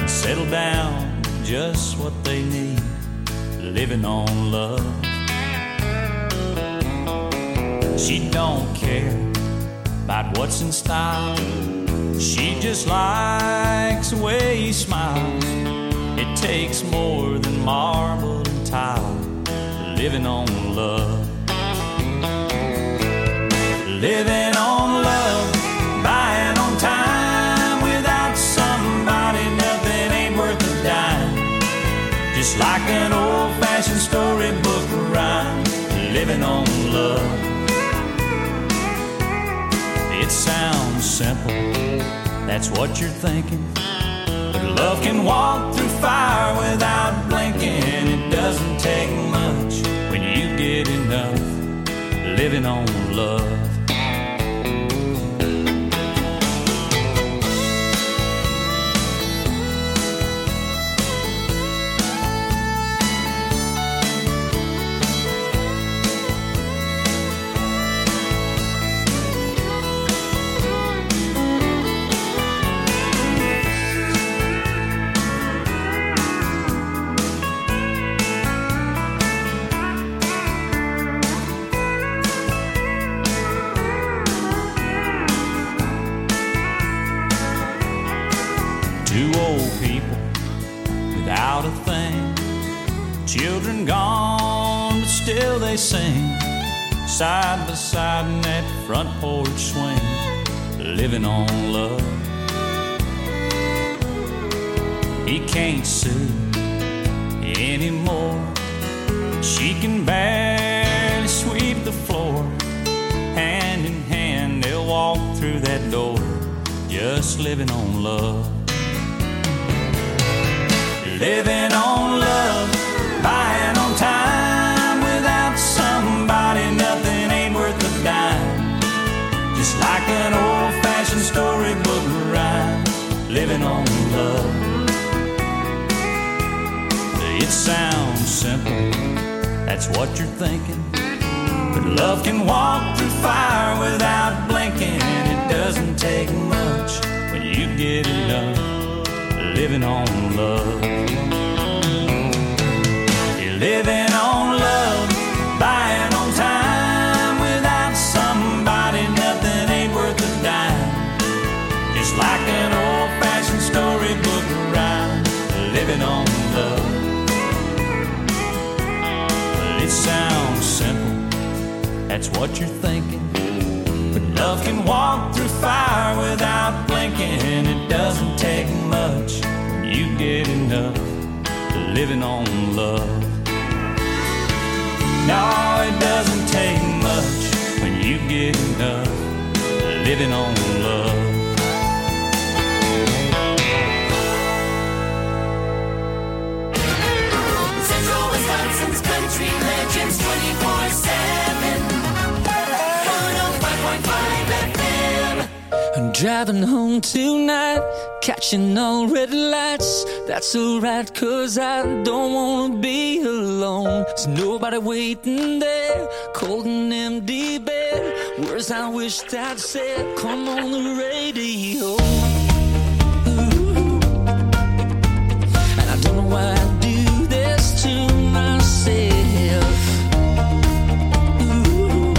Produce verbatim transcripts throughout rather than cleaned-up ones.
and settle down, just what they need, living on love. She don't care about what's in style, she just likes the way he smiles. It takes more than marble and tile, living on love. Living on love, buying on time. Without somebody, nothing ain't worth a dime. Just like an old-fashioned storybook rhyme, living on love. It sounds simple, that's what you're thinking. But love can walk through fire without blinking. It doesn't take much when you get enough, living on love. Two old people without a thing, children gone, but still they sing, side by side in that front porch swing, living on love. He can't sue anymore, she can barely sweep the floor. Hand in hand they'll walk through that door, just living on love. Living on love, buying on time. Without somebody, nothing ain't worth a dime. Just like an old-fashioned storybook rhyme, living on love. It sounds simple, that's what you're thinking. But love can walk through fire without blinking. It doesn't take much when you get enough, living on love. You're living on love, buying on time. Without somebody, nothing ain't worth a dime. Just like an old-fashioned storybook rhyme, living on love. Well, it sounds simple, that's what you're thinking. But love can walk through fire without blinking. It doesn't take much when you get enough, living on love. No, it doesn't take much when you get enough, living on love. Central Wisconsin's country legends twenty-four seven. one oh five point five F M. I'm driving home tonight, catching all red lights. That's alright, cause I don't wanna be alone. There's nobody waiting there, cold and empty bed. Words I wished I'd said, come on the radio. Ooh. And I don't know why I do this to myself. Ooh.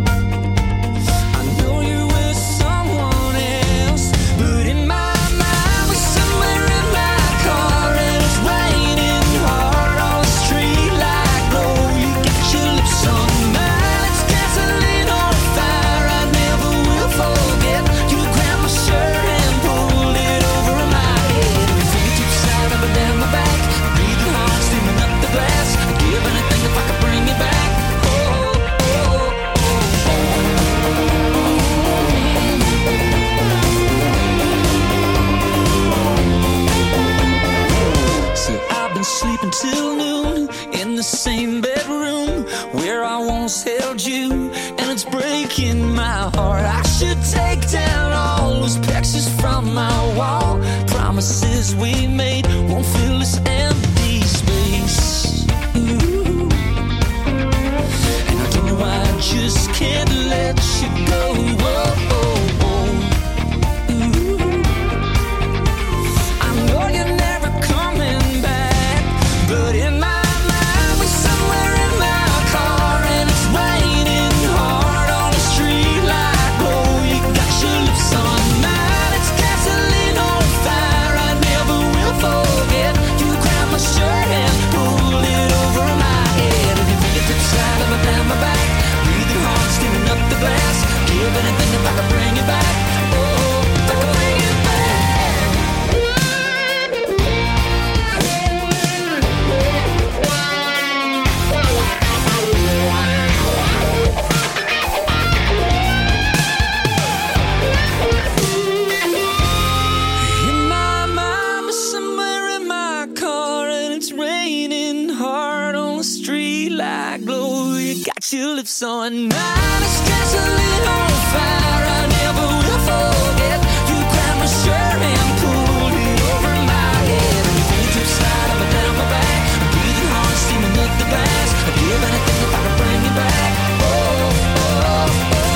I know you're with someone else, but in my mind we're somewhere in my car, and it's raining hard on the street like gold. You got your lips on mine, it's gasoline on fire. I never will forget. You grabbed my shirt and pulled it over my head. Your fingertips slide up and down my back, breathing hard, steaming up the glass. I'd give anything if I could bring you back. Oh, oh, oh, oh. See, I've been sleeping till noon in the same bedroom where I once held you, and it's breaking my heart. I should take down all those pictures from my wall. Promises we made won't fill this empty space. Ooh. And I don't know why I just can't let you go. Whoa, whoa, whoa. Ooh. I know you never tulip, so a night is gasoline on fire. I never will forget. You grabbed my shirt and pulled it over my head. And your fingertips slide up and down my back. I'm breathing hard, steaming up the bass. I'd give anything if I could bring you back. Oh, oh, oh, oh.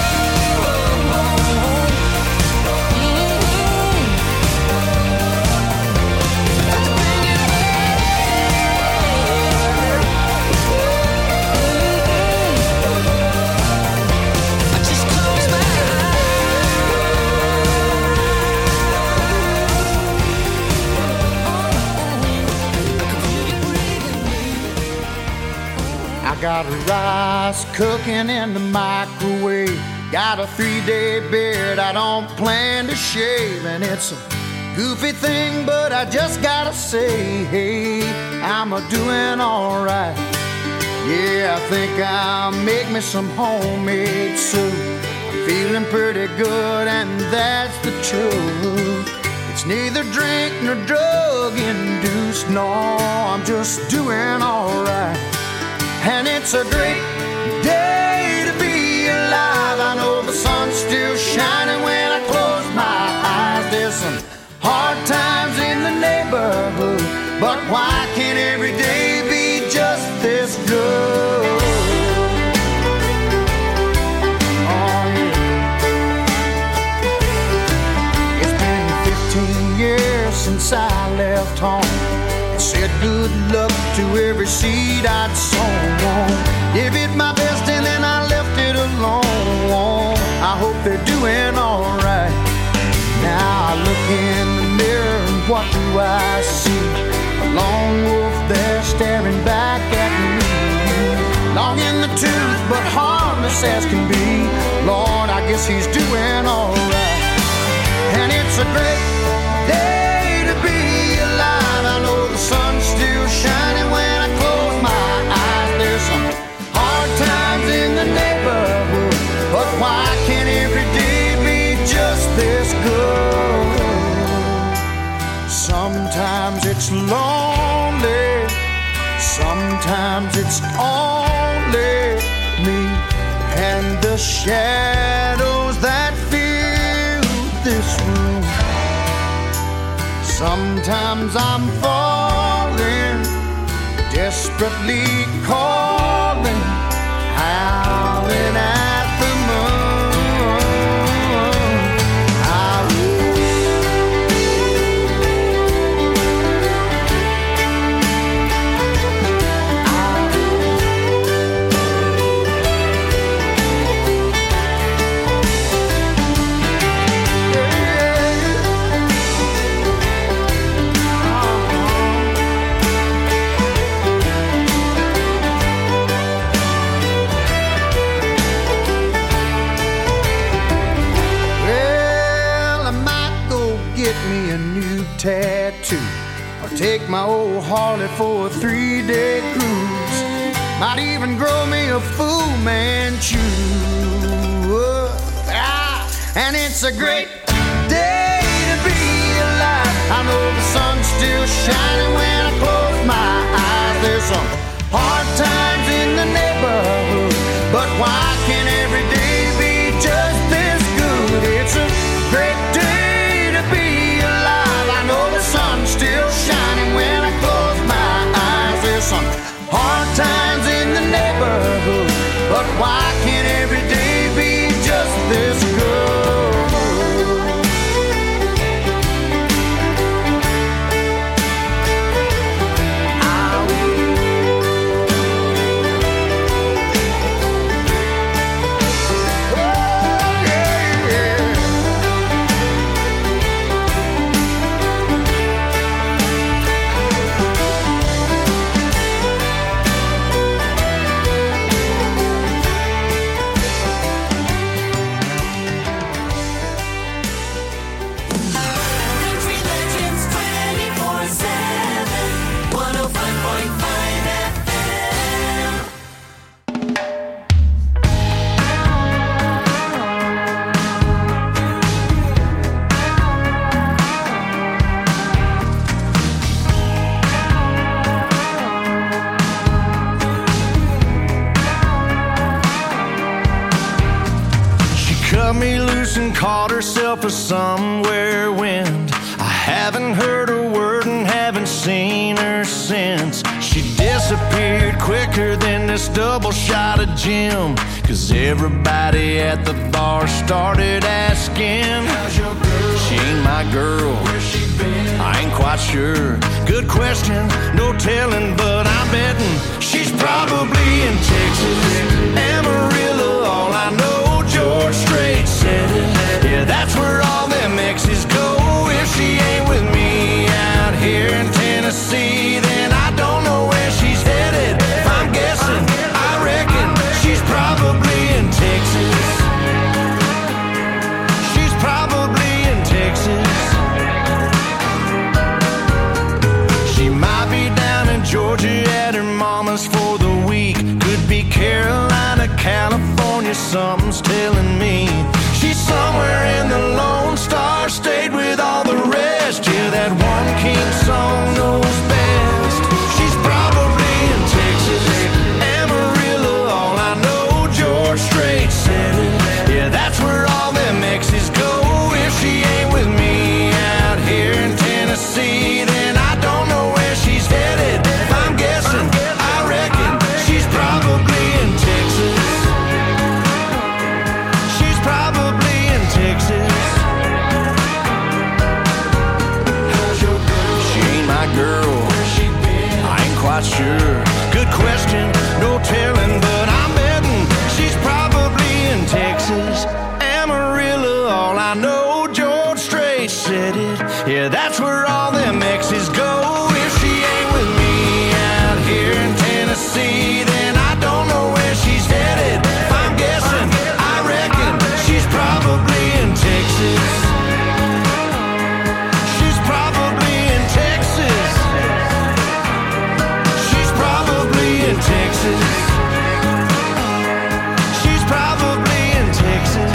Got rice cooking in the microwave. Got a three-day beard I don't plan to shave. And it's a goofy thing, but I just gotta say, hey, I'm a doing alright. Yeah, I think I'll make me some homemade soup. I'm feeling pretty good, and that's the truth. It's neither drink nor drug-induced. No, I'm just doing alright. And it's a great day to be alive. I know the sun's still shining when I close my eyes. There's some hard times in the neighborhood, but why can't every day be just this good? Oh, yeah. It's been fifteen years since I left home. Said good luck to every seed I'd sown. Gave it my best and then I left it alone. I hope they're doing alright. Now I look in the mirror and what do I see? A lone wolf there staring back at me. Long in the tooth but harmless as can be. Lord, I guess he's doing alright. And it's a great day to be alive. I know the sun's still shining when I close my eyes. There's some hard times in the neighborhood, but why can't every day be just this good? Sometimes it's lonely, sometimes it's only me and the shadows that fill this room. Sometimes I'm falling, desperately calling, howling at the moon. I tattoo, or take my old Harley for a three-day cruise. Might even grow me a Fu Manchu. Ah, and it's a great day to be alive. I know the sun's still shining when I close my eyes. There's some hard times in the neighborhood, but why can't every day be just this good? It's a great day to be alive. I know the sun's still shining when I close my eyes. There's some hard times in the neighborhood, but why can't every day be just this good? I caught herself a somewhere wind. I haven't heard a word and haven't seen her since. She disappeared quicker than this double shot of gin. Cause everybody at the bar started asking, how's your girl? She ain't my girl. Where's she been? I ain't quite sure. Good question, no telling, but I'm betting she's probably in Texas. Amarillo, all I know, George Strait said it. Yeah, that's where all them exes go. If she ain't with me out here in Tennessee, then I don't know where she's headed. If I'm guessing, I reckon she's probably in Texas. She's probably in Texas. She might be down in Georgia at her mama's for the week. Could be Carolina, California, something's telling me. She's somewhere in the Lone Star State with all the rest. Yeah, that one king song knows best. She's probably in Texas. Amarillo, all I know, George Strait said it. Yeah, that's where all them exes go. If she ain't with me out here in Tennessee, then I don't know where she's headed. If I'm guessing, I reckon she's probably in Texas. She's probably in Texas. How's your girl? She ain't my girl. Where's she been? I ain't quite sure. Good question, no telling, but I'm betting she's probably in Texas. Amarillo, all I know, George Strait said it. Yeah, that's where all them exes go. If she ain't with me out here in Tennessee, then I don't know where she's headed. If I'm guessing, I reckon she's probably in Texas. She's probably in Texas. She's probably in Texas. She's probably in Texas.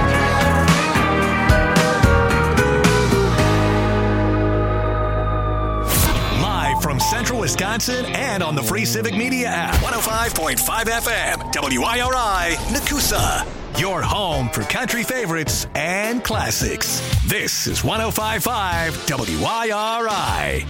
Live from Central Wisconsin and on the Free Civic Media app. one oh five point five F M, W I R I, Nakusa. Your home for country favorites and classics. This is one oh five point five W I R I.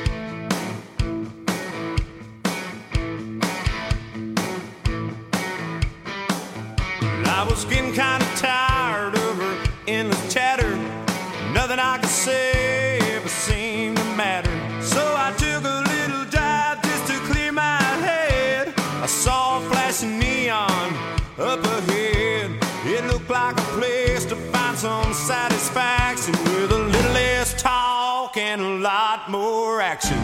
I was getting kind of tired of her endless chatter. Nothing I could say ever seemed to matter. So I took a little drive just to clear my head. I saw a flashing neon up ahead. It looked like a place to find some satisfaction with a little less talk and a lot more action.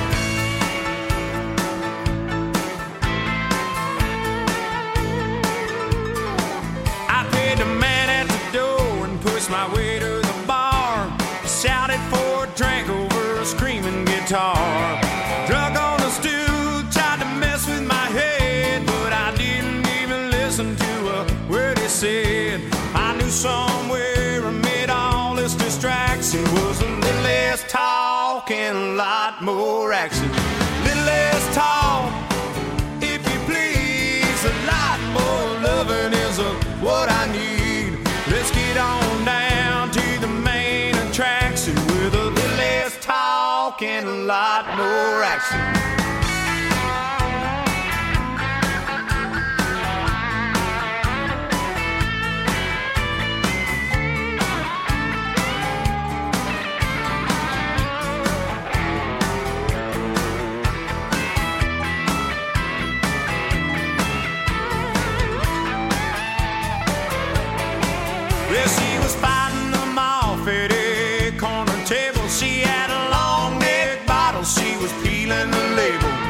I paid the man at the door and pushed my way to the bar. Shouted for a drink over a screaming guitar. Drunk on the stool, tried to mess with my head, but I didn't even listen to a word he said. I knew somewhere amid all this distraction was a little less talk and a lot more action. Little less talk, if you please, a lot more loving is a, what I need. Let's get on down to the main attraction with a little less talk and a lot more action. Well, she was fighting them off at a corner table. She had a long neck bottle, she was peeling the label.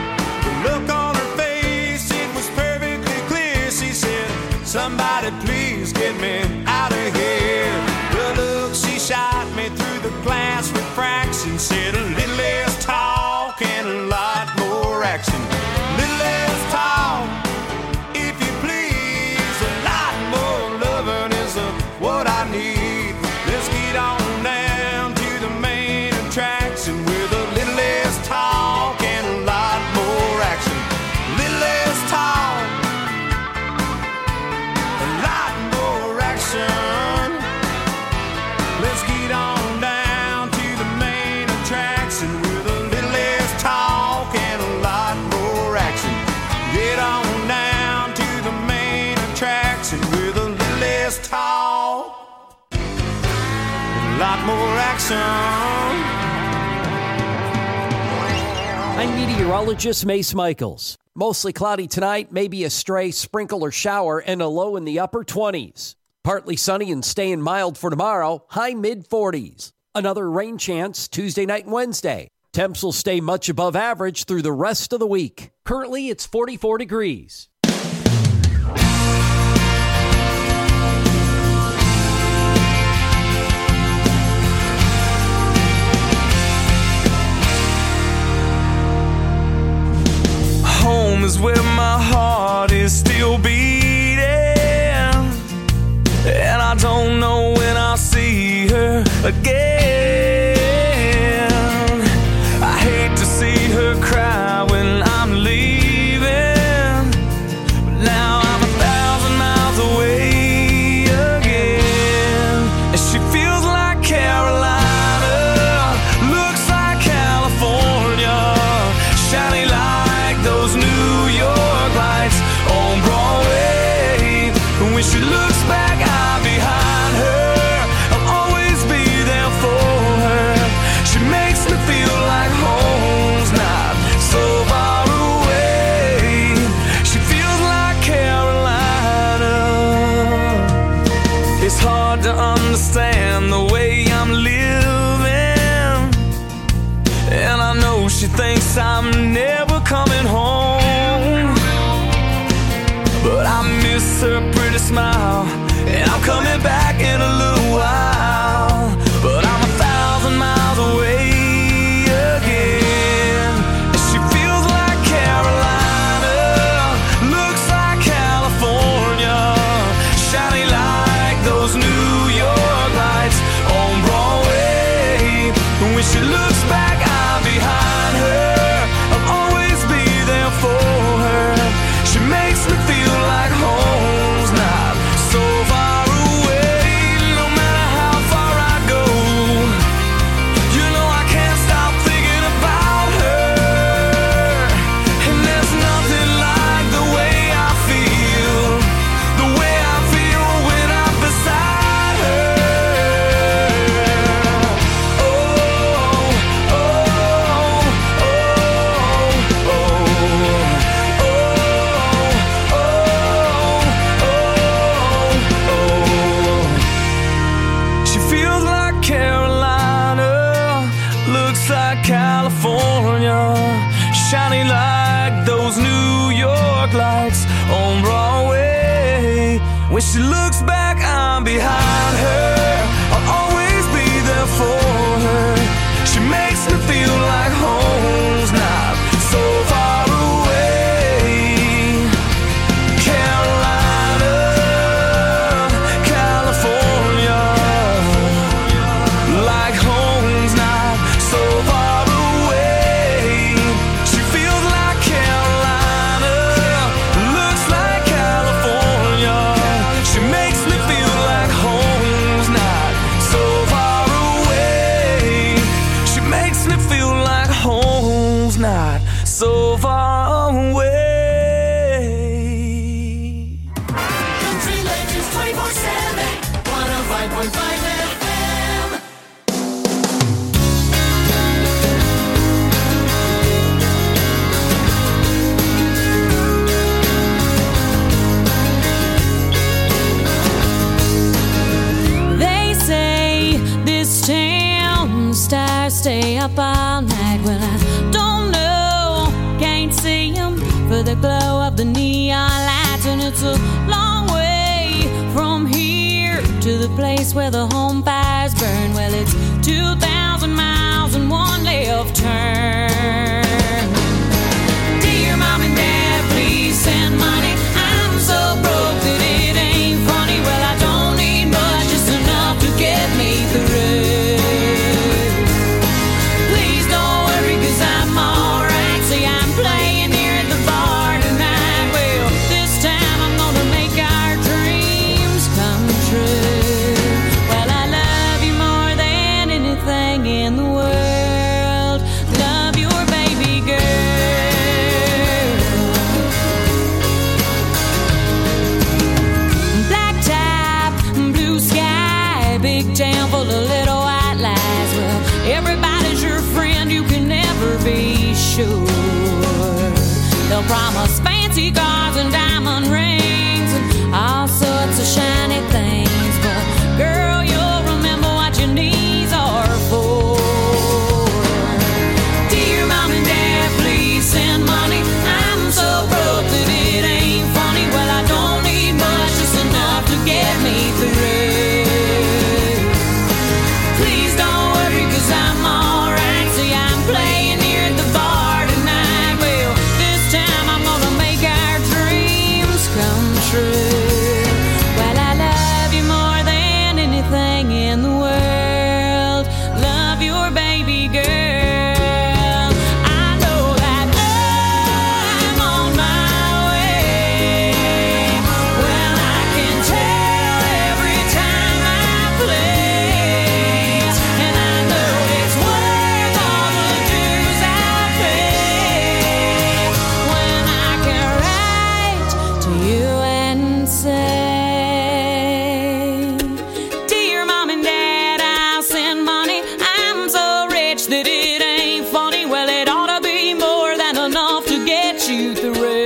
more action. I'm meteorologist Mace Michaels. Mostly cloudy tonight, maybe a stray sprinkle or shower, and a low in the upper twenties. Partly sunny and staying mild for tomorrow, high mid forties. Another rain chance Tuesday night and Wednesday. Temps will stay much above average through the rest of the week. Currently, it's forty-four degrees. Home is where my heart is still beating, and I don't know when I'll see her again. I hate to see her cry when I'm leaving, but now I'm a thousand miles away again. And she feels like Carolina, looks like California, shining like those New York lights on Broadway. And when she looks back, I'm behind her. I'll always be there for her. She makes me feel like home's not so far away. She feels like Carolina. It's hard to understand the way I'm living, and I know she thinks I'm never coming home, but I miss her pretty smile, and I'm coming back in a little while. But I'm a thousand miles away again, and she feels like Carolina, looks like California, shining like those New York lights on Broadway. And when she looks back, I'm behind her. I'll always be there for her. She makes me feel like home's not so far away. No matter how far I go, you know I can't stop thinking about her. And there's nothing like the way I feel, the way I feel when I'm beside her. Oh, oh, oh, oh, oh, oh, oh, oh. She feels like Carolina, looks like California, shining like those New York lights on Broadway. When she looks back, I'm behind her. I'll always be there for her. She makes me feel like home's not so far away. Carolina, California, like home's not so far away. She feels like Carolina, looks like California. She makes me feel like home's not so far away. She makes me feel like home's not so far away. Country Legends twenty-four seven, one oh five point five F M. They say this town stars stay up all night. Well, I don't know, can't see them for the glow of the neon lights. And it's a long way from here to the place where the home fires burn. Well, it's two thousand miles and one left turn. Dear mom and dad, please send money. I'm so broke that it ain't funny. Well, I don't need much, just enough to get me through. Please don't worry, cause I'm alright. See, I'm playing here at the bar tonight. Well, this time I'm gonna make our dreams come true. Well, I love you more than anything in the world. will promise fancy cars and diamond rings and all sorts of shiny things. But girl, you'll remember what your knees are for. Dear mom and dad, please send money. I'm so broke that it ain't funny. Well, I don't need much, just enough to get me through. Please don't worry, cause I'm alright. See, I'm playing here at the bar tonight. Well, this time I'm gonna make our dreams come true. Well, I love you more than anything in the world. Love your baby girl. I know that I'm on my way. Well, I can tell every time I play. And I know it's worth all the dues I pay. When I can write to you and say, dear mom and dad, I'll send money. I'm so rich that it ain't funny. Well, it ought to be more than enough to get you through.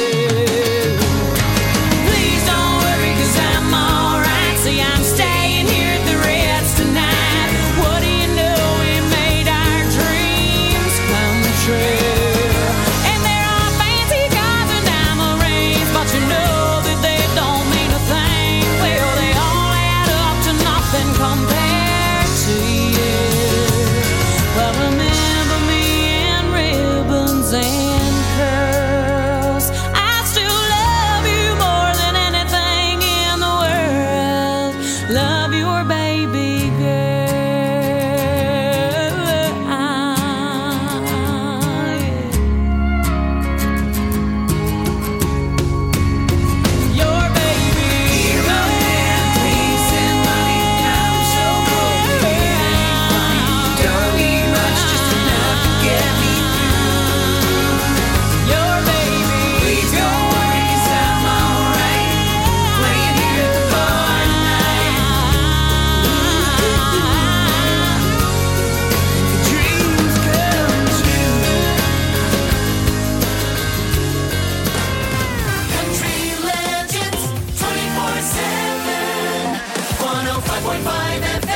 Please don't worry, cause I'm alright. See, I'm staying here at the Ritz tonight. What do you know? We made our dreams come true. And there are fancy cars and diamond rings, but you know that they don't mean a thing. Well, they all add up to nothing compared to you. But remember me in ribbons and curls. I still love you more than anything in the world. Love your baby girl. Ah, yeah. Your baby girl. Please send money. I'm so broke that it ain't funny. Don't need much, just enough to get me through. Your baby. Please don't worry, cause I'm alright. Playing here at the bar tonight. Dreams come true. Country Legends twenty-four seven. one oh five point five F M.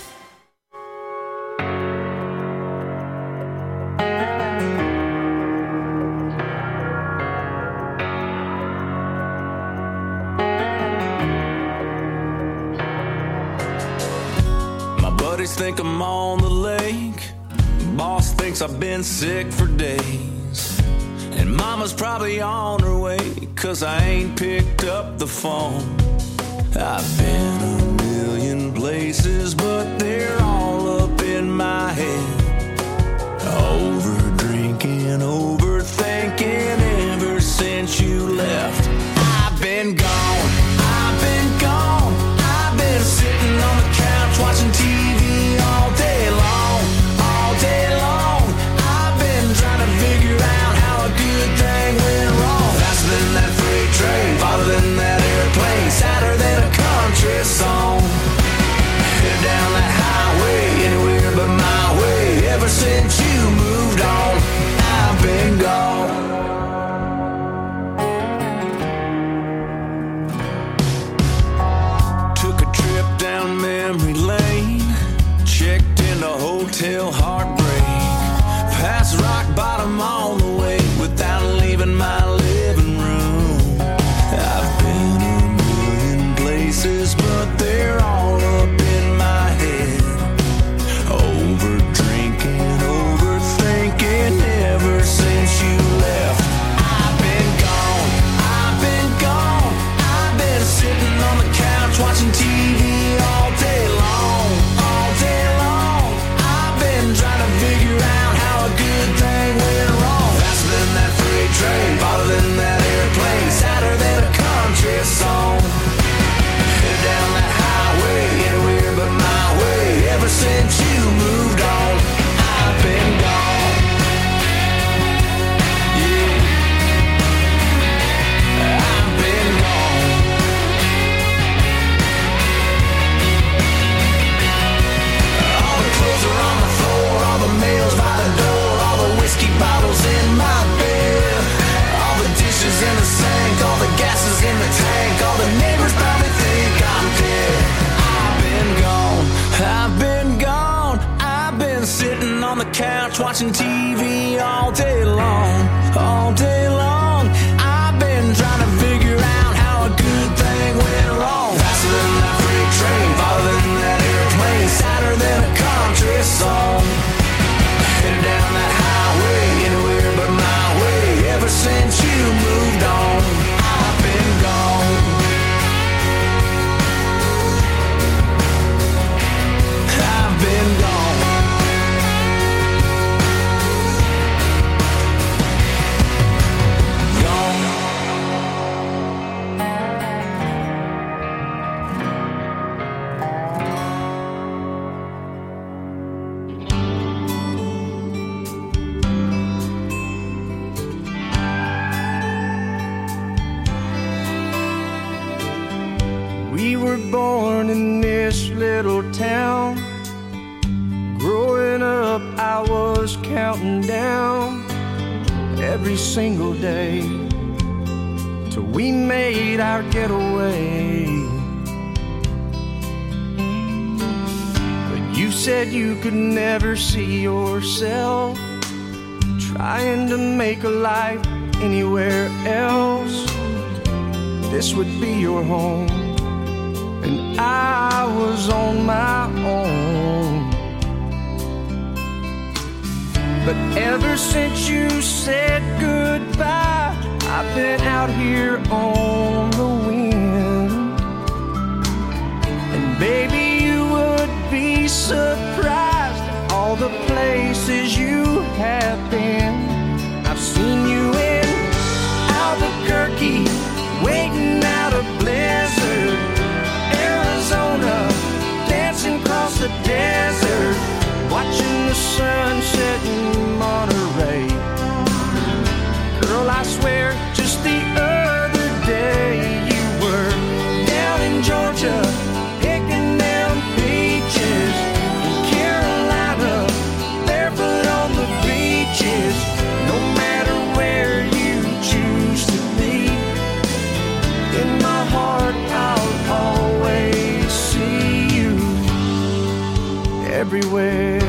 My buddies think I'm on the lake. Boss thinks I've been sick for days. And mama's probably on her way, cause I ain't picked up the phone. I've been a million places, but they're all up in my head. Over drinking, overthinking ever since you left. I've been gone, I've been gone. I've been sitting on the couch watching T V all day long, all day long. I've been trying to figure out how a good thing went wrong. Faster than that freight train, farther than that airplane, sadder than a country song. Headed down that highway, anywhere but my way. watching T V all day long, all day long. I've been trying to figure out how a good thing went wrong. Faster than that freight train, farther than that airplane, sadder than a country song. Headed down that highway, anywhere but my way. Ever since you moved on, I've been gone. I've been gone. We were born in this little town. Growing up, I was counting down every single day till we made our getaway. But you said you could never see yourself trying to make a life anywhere else. This would be your home, and I was on my own. But ever since you said goodbye, I've been out here on the wind. And baby, you would be surprised at all the places you have been. I've seen you in Albuquerque, waiting out a blizzard, Arizona, dancing across the desert, watching the sun set in Monterey. Girl, I swear, just the other day you were down in Georgia, picking down peaches, in Carolina, barefoot on the beaches. No matter where you choose to be, in my heart I'll always see you everywhere.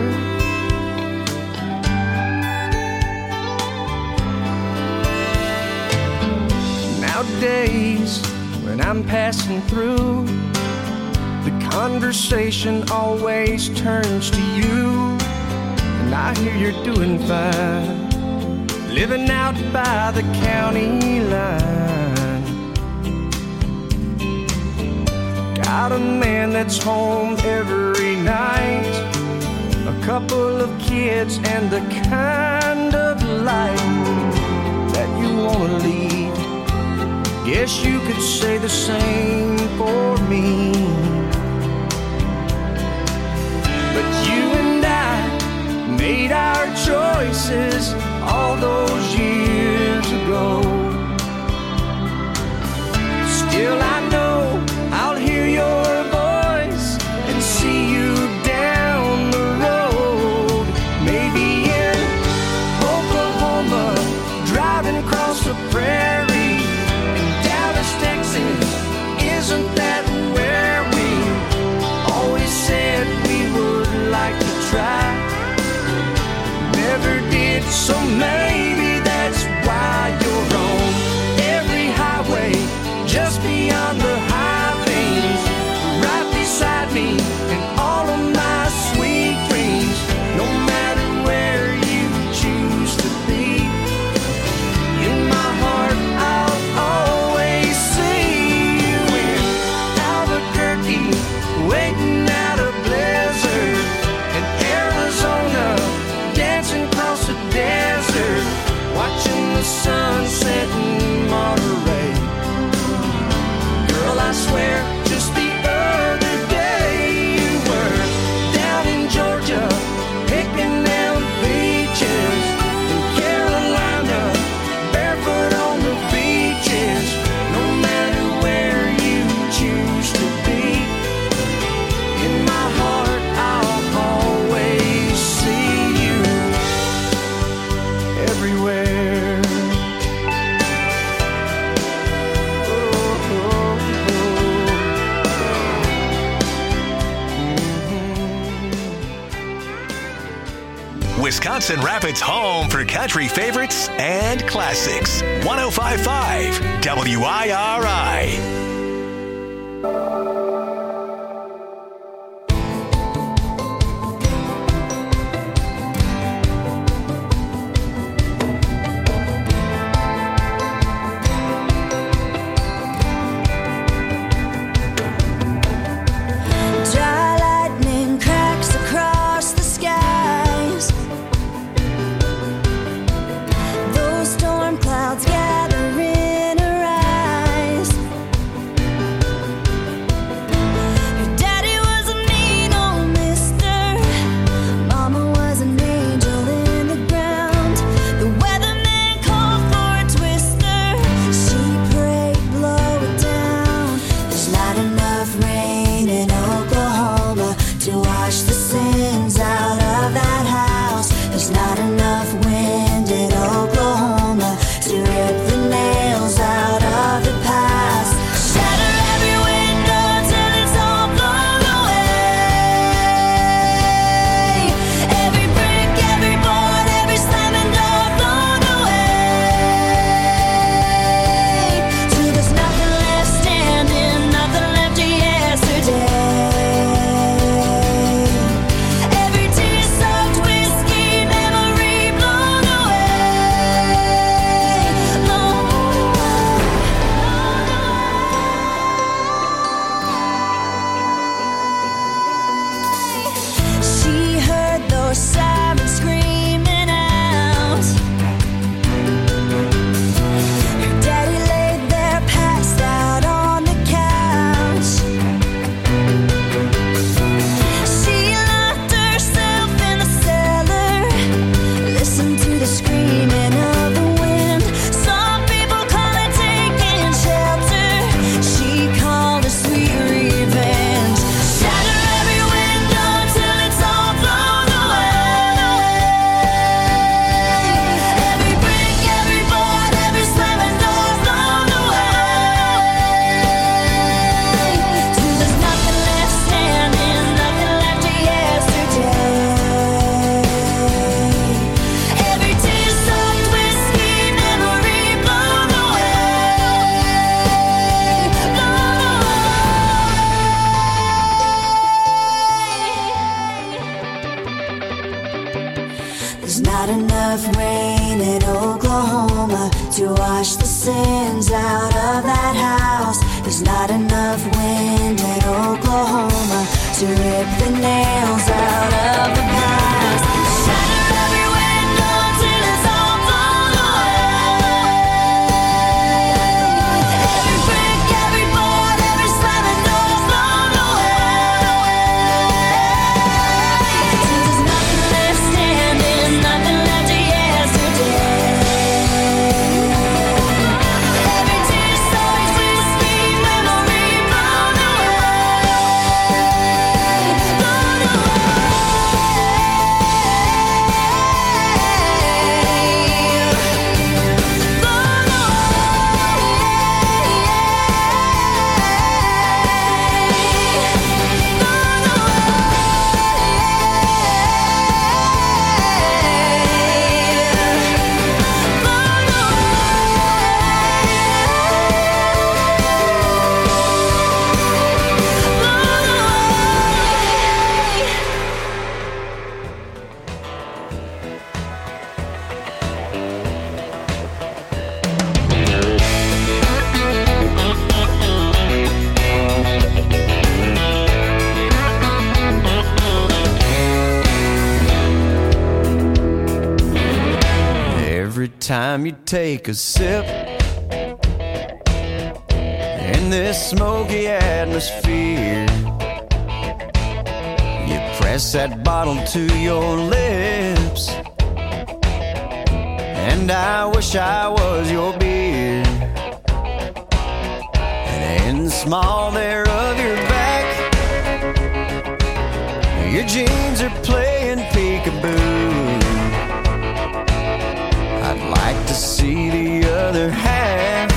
Nowadays, when I'm passing through, the conversation always turns to you. And I hear you're doing fine, living out by the county line. Got a man that's home every night, a couple of kids, and the kind of life that you wanna lead. Guess you could say the same for me. But you and I made our choices all those years ago. Still I know I'll hear your voice and see you down the road. Maybe in Oklahoma, driving across the prairie. In Dallas, Texas, isn't that where we always said we would like to try? Never did, so maybe that's why you're on every highway, just beyond the high plains, right beside me in all of my sweet dreams. No matter where you choose to be, in my heart I'll always see you in Albuquerque, waiting out a blizzard, in Arizona, dancing across the desert, watching the sun set in Monterey. Girl, I swear, just the other day you were down in Georgia, picking down peaches, in Carolina, barefoot on the beaches. No matter where you choose to be, in my heart I'll always see you everywhere. Wisconsin Rapids' home for country favorites and classics. one oh five point five W I R I. Time you take a sip in this smoky atmosphere, you press that bottle to your lips, and I wish I was your beer. And in the small there of your back, your jeans are playing peekaboo. I'd like to see the other half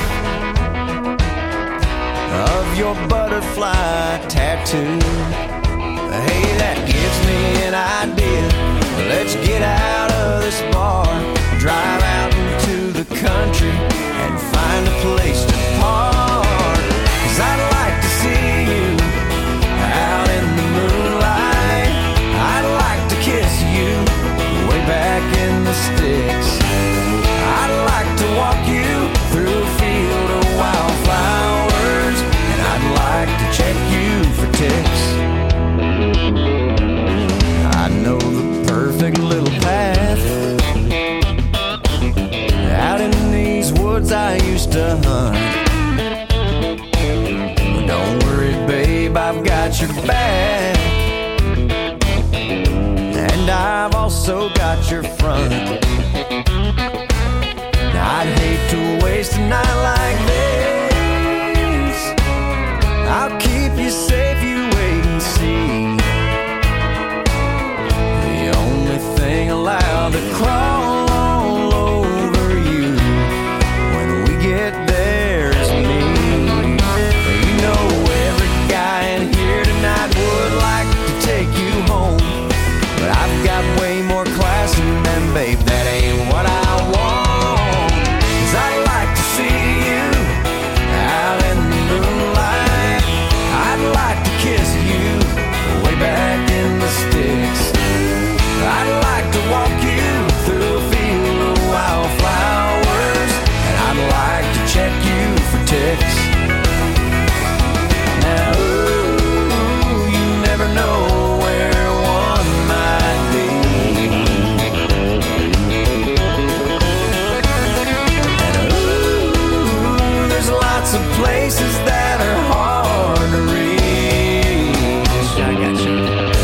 of your butterfly tattoo. Hey, that gives me an idea. Let's get out of of this bar, drive out into the country and find a place to park. 'Cause I'd like to see you out in the moonlight. I'd like to kiss you way back in the sticks. I'd like to walk you through a field of wildflowers, and I'd like to check you for ticks. I know the perfect little path out in these woods I used to hunt. But don't worry, babe, I've got your back, and I've also got your front. I'd hate to waste a night like this. I'll keep you safe, you wait and see. The only thing allowed to crawl all over you when we get there is me. You know every guy in here tonight would like to take you home, but I've got way more class than them, babe, that ain't what I want. I'd like to see you out in the moonlight. I'd like to kiss you way back in the sticks. I'd like to walk you through a field of wildflowers, and I'd like to check you for ticks. Now, ooh, you never know where one might be. Lots of places that are hard to reach. I got you.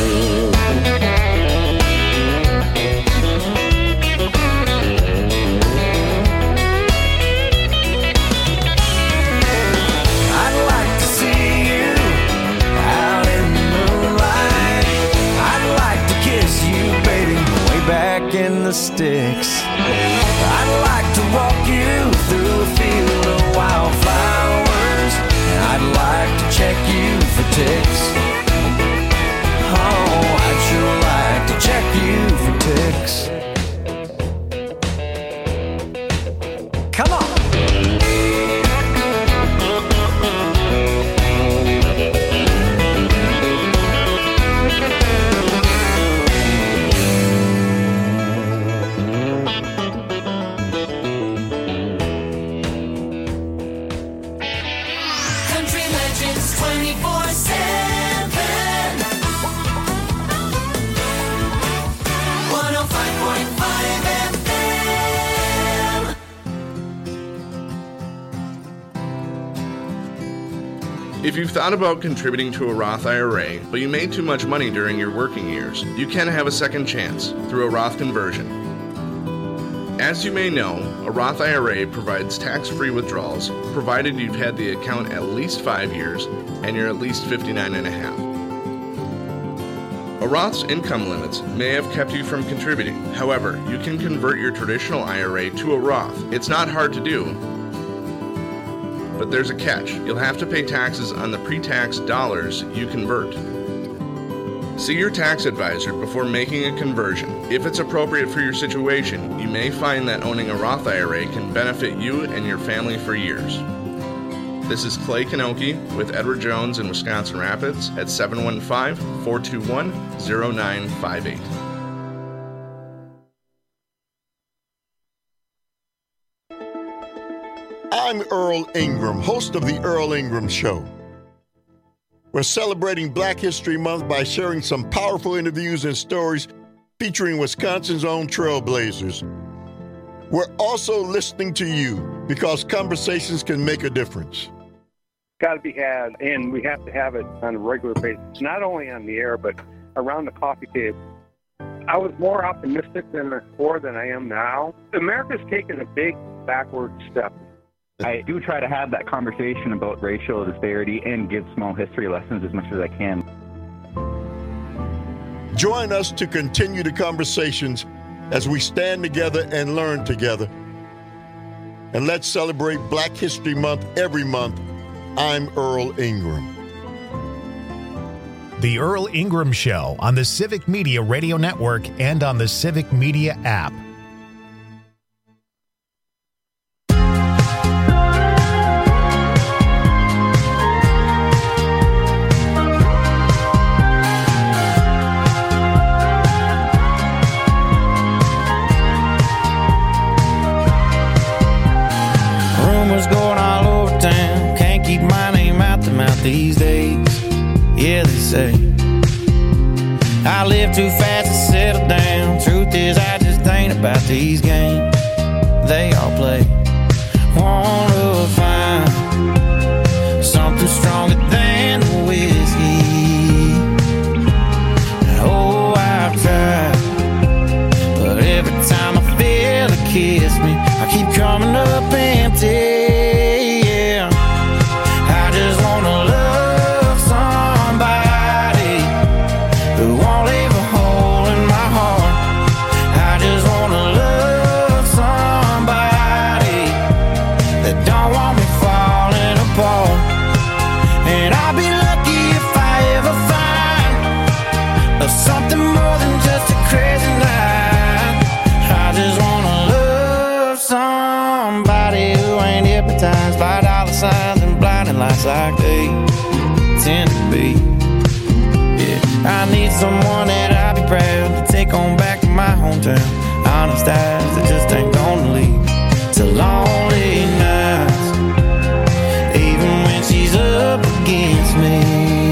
I'd like to see you out in the moonlight. I'd like to kiss you, baby, way back in the sticks. I'd like to walk you through a field of wildflowers, and I'd like to check you for ticks. Oh, I'd sure like to check you for ticks. Come on. If you've thought about contributing to a Roth I R A, but you made too much money during your working years, you can have a second chance through a Roth conversion. As you may know, a Roth I R A provides tax-free withdrawals, provided you've had the account at least five years and you're at least fifty-nine and a half. A Roth's income limits may have kept you from contributing. However, you can convert your traditional I R A to a Roth. It's not hard to do, but there's a catch. You'll have to pay taxes on the pre-tax dollars you convert. See your tax advisor before making a conversion. If it's appropriate for your situation, you may find that owning a Roth I R A can benefit you and your family for years. This is Clay Kanoki with Edward Jones in Wisconsin Rapids at seven one five, four two one, zero nine five eight. I'm Earl Ingram, host of The Earl Ingram Show. We're celebrating Black History Month by sharing some powerful interviews and stories featuring Wisconsin's own trailblazers. We're also listening to you because conversations can make a difference. Got to be had, and we have to have it on a regular basis, not only on the air, but around the coffee table. I was more optimistic than before than I am now. America's taken a big backward step. I do try to have that conversation about racial disparity and give small history lessons as much as I can. Join us to continue the conversations as we stand together and learn together. And let's celebrate Black History Month every month. I'm Earl Ingram. The Earl Ingram Show on the Civic Media Radio Network and on the Civic Media app. Rumors going all over town, can't keep my name out the mouth these days. Yeah, they say I live too fast to settle down. Truth is, I just ain't about these games they all play. Wanna find something stronger than the whiskey. Oh, I've tried, but every time I feel it kiss me, I keep coming up empty. Yeah, I just wanna love who won't leave a hole in my heart. I just wanna love somebody that don't want me falling apart. And I'll be lucky if I ever find something more than just a crazy night. I just wanna love somebody who ain't hypnotized by dollar signs and blinding lights like they tend to be. I need someone that I'll be proud to take on back to my hometown. Honest eyes that just ain't gonna lead to lonely nights. Even when she's up against me,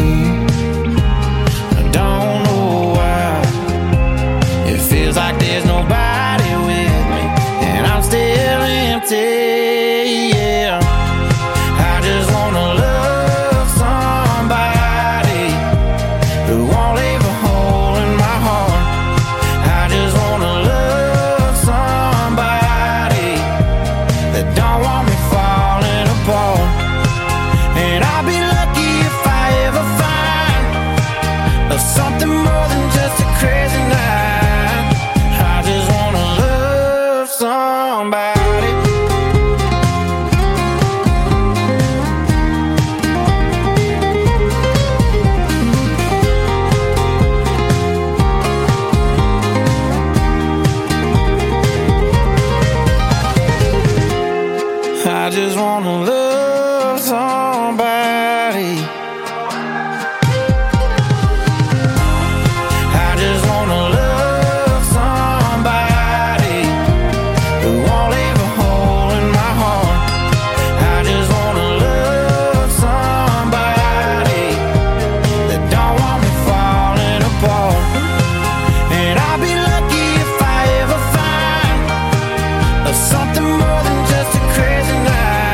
I don't know why it feels like there's nobody with me and I'm still empty. Yeah, I just wanna love who won't leave a hole in my heart. I just wanna love somebody that don't want me falling apart. And I'll be lucky if I ever find something more than just a crazy night. I just wanna love somebody. I just wanna love somebody. I just wanna love somebody who won't leave a hole in my heart. I just wanna love somebody that don't want me falling apart. And I'll be lucky if I ever find something more than just a crazy night.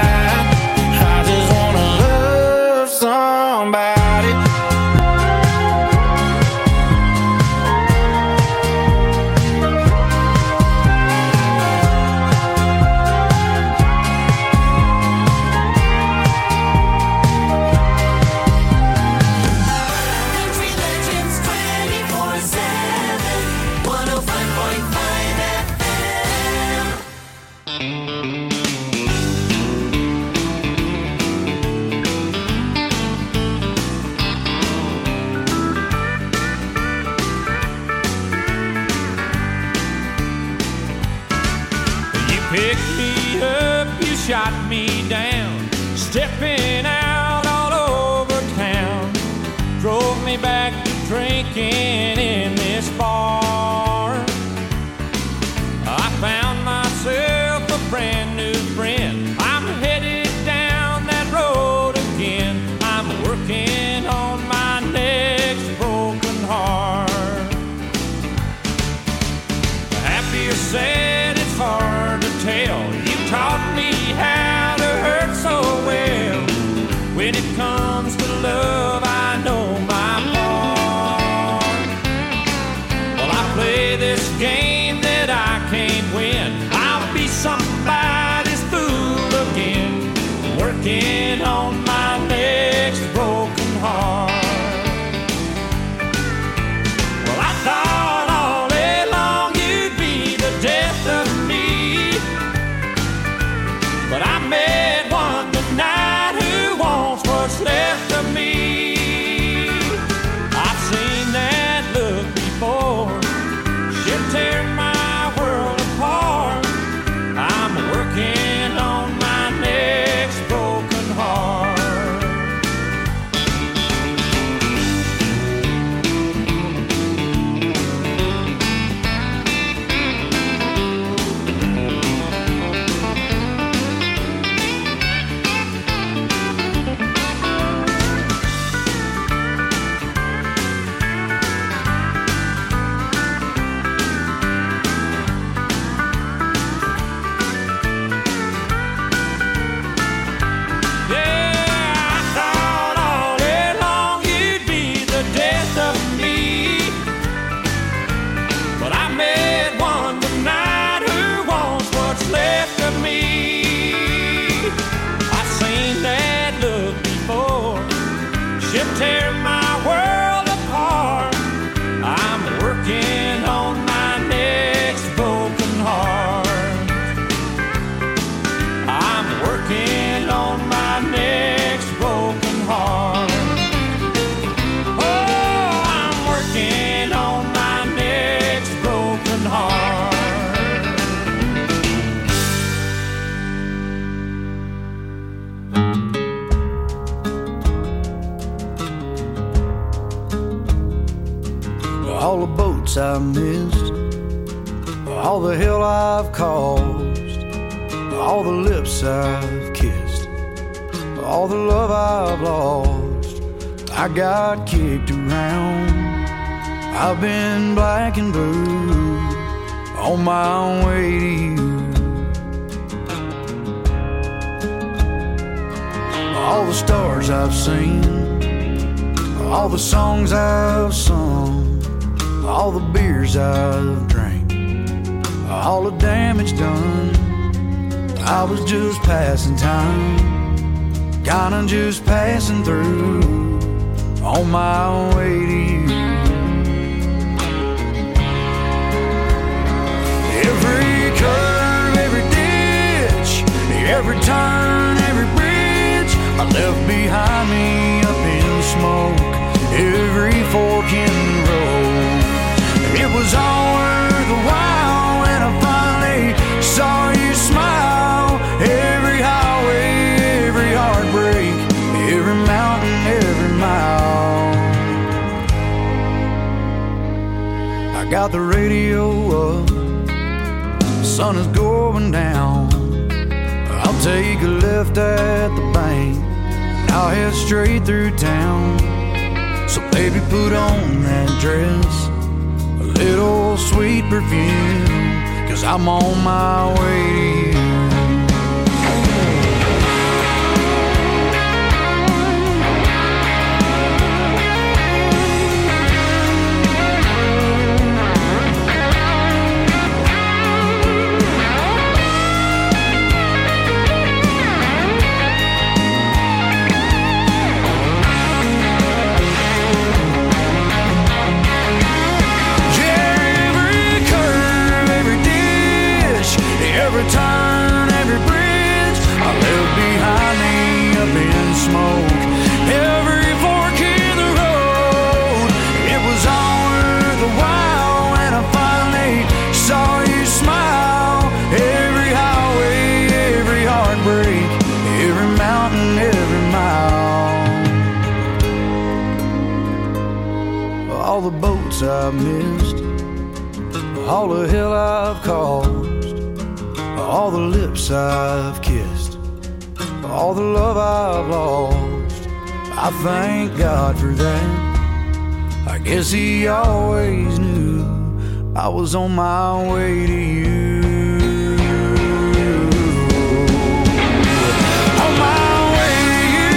Shot me down, stepping out all over town. Drove me back to drinking in this bar. I found myself a brand new friend. I'm headed down that road again. I'm working on my next broken heart. Happy or sad, it's hard to tell. You taught me how to hurt so well. When it comes to love, I know my part. Well, I play this game that I can't win. I'll be somebody's fool again, working on my next broken heart. Well, I thought all day long you'd be the death of me, but I met one tonight who wants what's left of me. I boats I've missed, all the hell I've caused, all the lips I've kissed, all the love I've lost. I got kicked around, I've been black and blue on my way to you. All the stars I've seen, all the songs I've sung, all the beers I've drank, all the damage done. I was just passing time, kinda just passing through on my way to you. Every curve, every ditch, every turn, every bridge I left behind me up in smoke, every fork in the road. It was all worth the while when I finally saw you smile. Every highway, every heartbreak, every mountain, every mile. I got the radio up, the sun is going down. I'll take a left at the bank, and I'll head straight through town. So baby, put on that dress, a little sweet perfume, 'cause I'm on my way to you. Every turn, every bridge I left behind me up in smoke, every fork in the road. It was all worth the while when I finally saw you smile. Every highway, every heartbreak, every mountain, every mile. All the boats I've missed, all the hell I've caused, all the lips I've kissed, all the love I've lost. I thank God for that. I guess he always knew I was on my way to you. On my way to you.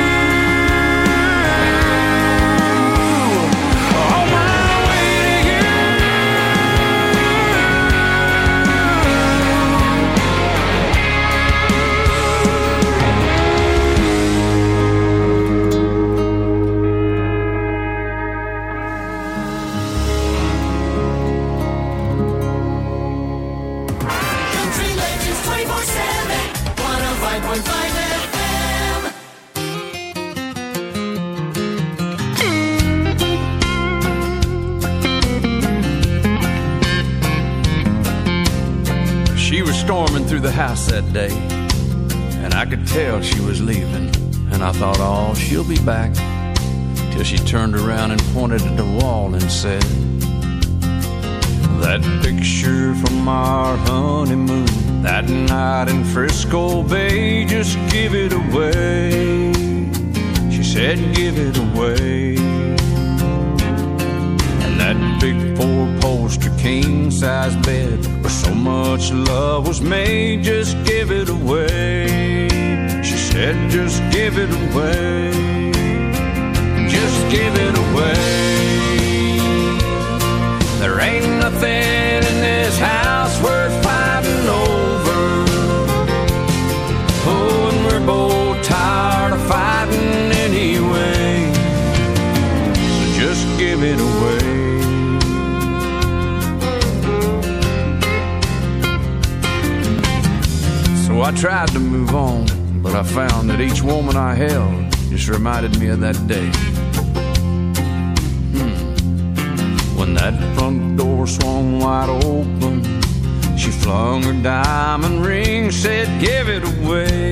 On my way to you. She was storming through the house that day, and I could tell she was leaving. And I thought, oh, she'll be back. Till she turned around and pointed at the wall and said, that picture from our honeymoon, that night in Frisco Bay, just give it away. She said, give it away. And that big four-poster king-size bed where so much love was made, just give it away. She said, just give it away. Just give it away. There ain't nothing in this house worth fighting over. Oh, and we're both tired of fighting anyway. So just give it away. So I tried to move on, but I found that each woman I held just reminded me of that day. Hmm. When that front door swung wide open, she flung her diamond ring, said, give it away.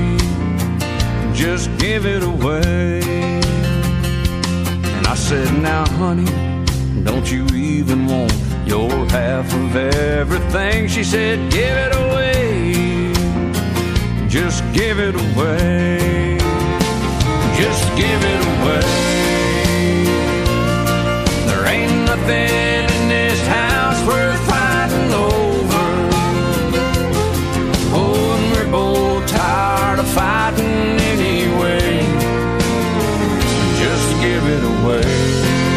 Just give it away. And I said, now honey, Don't you even want your half of everything? She said, give it away. Just give it away. Just give it away. There ain't nothing in this house worth fighting over. Oh, and we're both tired of fighting anyway. So just give it away.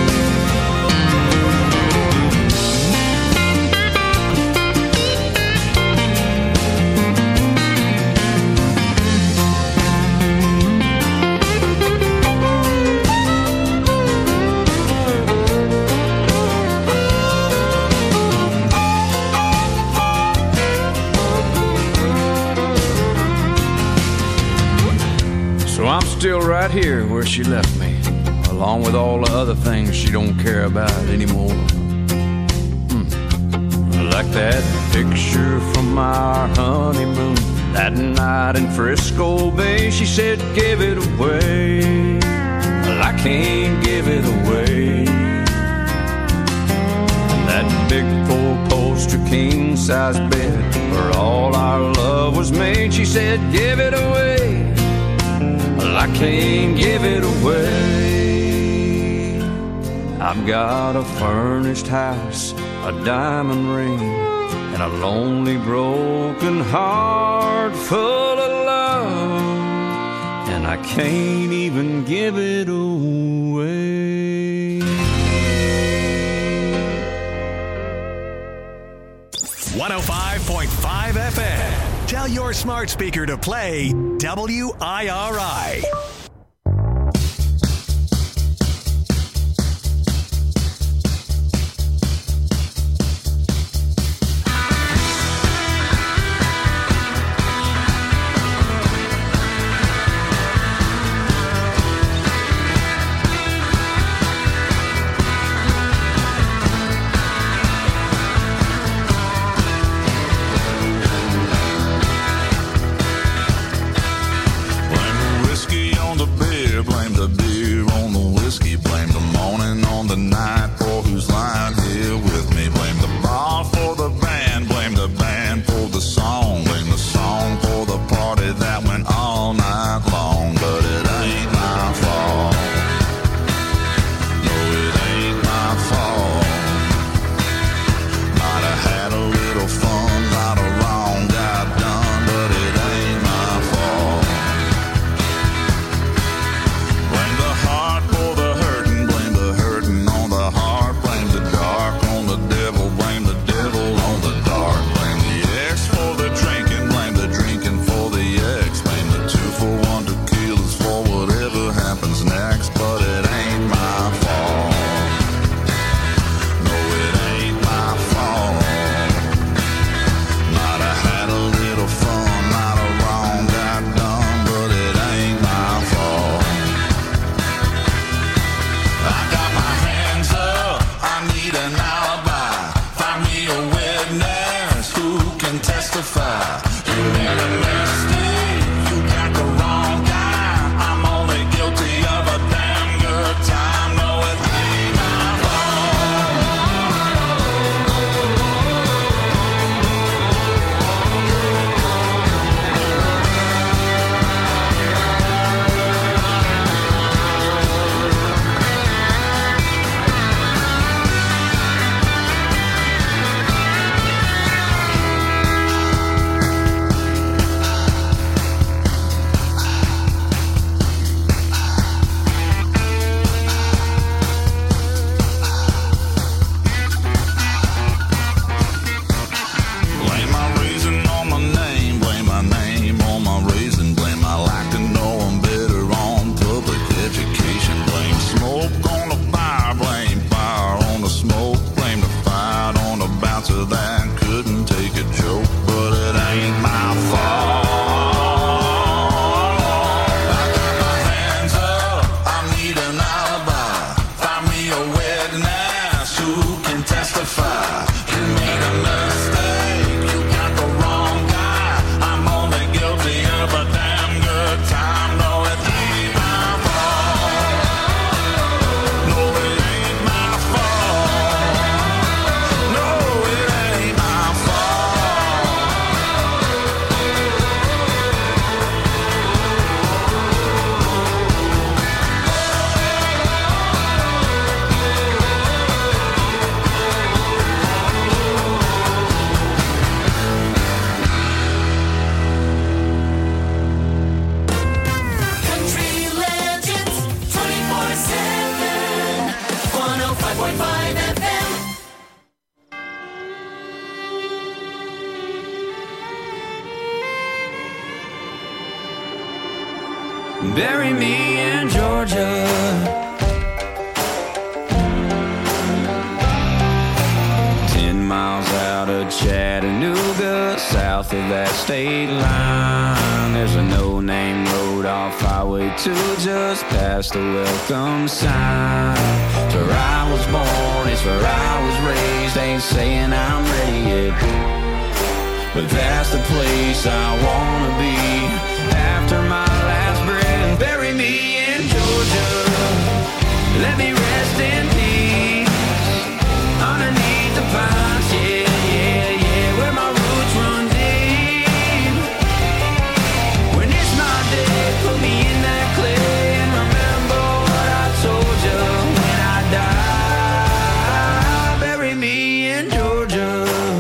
I'm still right here where she left me, along with all the other things she don't care about anymore. Hmm. Like that picture from our honeymoon, that night in Frisco Bay. She said, give it away. Well, I can't give it away. That big four-poster king-size bed where all our love was made. She said, give it away. Well, I can't give it away. I've got a furnished house, a diamond ring, and a lonely broken heart full of love, and I can't even give it away. one oh five point five F M. Tell your smart speaker to play W I R I. bury me in Georgia. Ten miles out of Chattanooga, south of that state line, there's a no-name road off Highway two, just past the welcome sign. It's where I was born, it's where I was raised, ain't saying I'm ready yet, but that's the place I wanna be after my last breath. Bury me in Georgia, let me rest in peace underneath the pines, yeah, yeah, yeah, where my roots run deep. When it's my day, put me in that clay and remember what I told you when I die. Bury me in Georgia.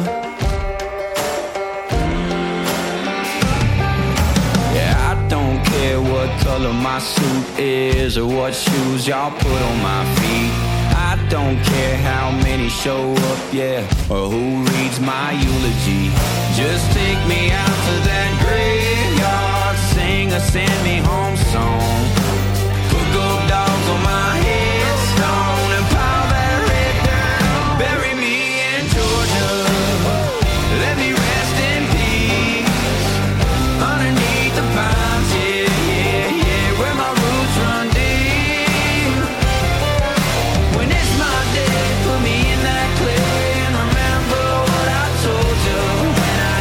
Yeah, I don't care what color my suit is or what shoes y'all put on my feet. I don't care how many show up, yeah, or who reads my eulogy. Just take me out to that graveyard, sing a send me home song. Put gold dogs on my headstone and pile that red dirt. Bury me in Georgia, let me rest in peace underneath the pines, yeah, yeah, yeah, where my roots run deep. When it's my day, put me in that clay and remember what I told you when I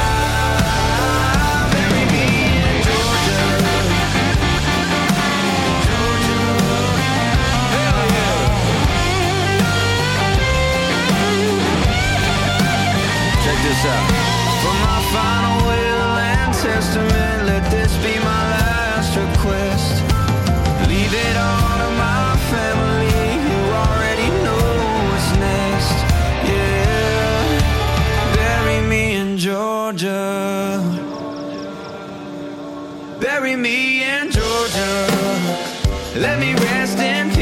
die. Bury me in Georgia, Georgia, hell yeah. Check this out. For my final will and testament, let this be my last request. Leave it all to my family, you already know what's next. Yeah, bury me in Georgia, bury me in Georgia, let me rest in peace